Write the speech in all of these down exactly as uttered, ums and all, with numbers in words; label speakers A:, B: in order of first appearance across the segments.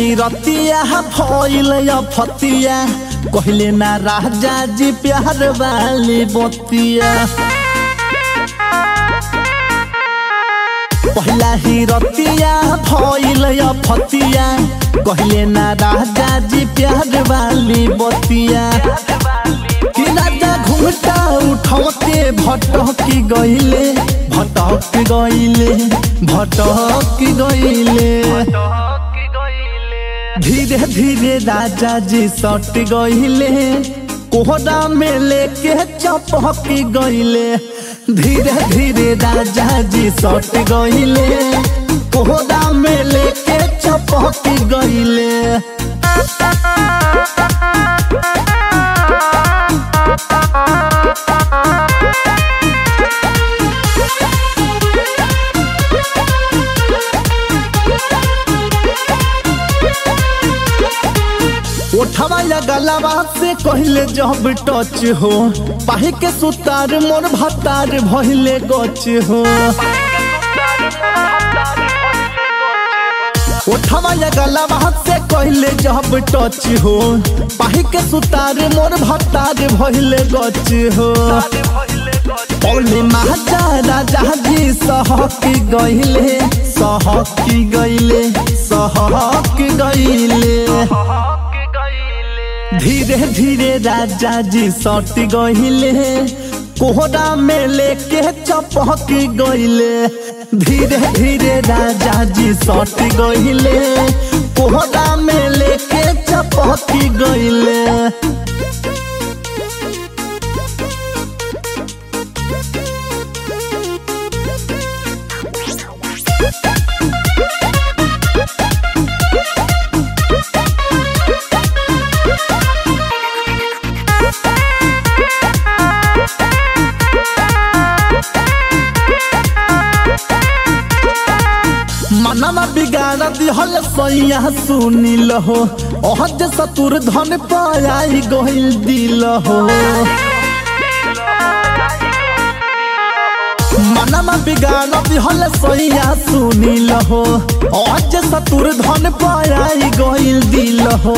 A: ही रतिया भइल फतिया कहले ना राजा जी प्यार वाली बतिया। पहला ही रतिया भइल फतिया कहले ना राजा जी प्यार वाली बतिया। कि राजा घूमटा उठौते भटक गइले भटक गइले भटक गइले। धीरे धीरे राजा जी सट गइले कोहरा में लेके चपक गइले। धीरे धीरे राजा जी सट गइले कोहरा में लेके चपक गइले। उठवा या गलवा से कहले जब टच हो पाही के सुतार मोर भतार भइले गच हो। उठवा या गलवा से कहले जब टच हो पाही के सुतार मोर भतार भइले गच हो। पौले महाजा राजा जी सहक गइले सहक गइले सहक गइले। धीरे धीरे राजा जी सट गइले कोहरा में लेके चपक गइले। धीरे धीरे राजा जी सट गइले कोहरा में लेके चपक गइले। मनवा बिगाड़ दिहल सैया सुनिल हो अहज सतुर धन पाई गइल दिल हो। मनवा बिगाड़ दिहल सैया सुनिल हो अहज सतुर धन पाई गइल दिल हो।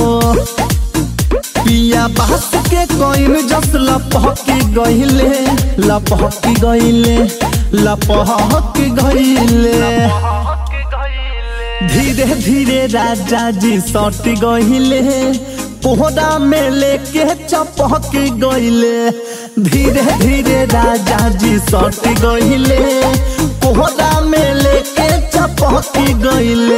A: पिया बास के कोइन जस लपक गइले लपक गइले लपक गइले। धीरे धीरे राजा जी सट गइले कोहरा में लेके चपक गइले। धीरे धीरे राजा जी सट गइले कोहरा में लेके चपक गइले।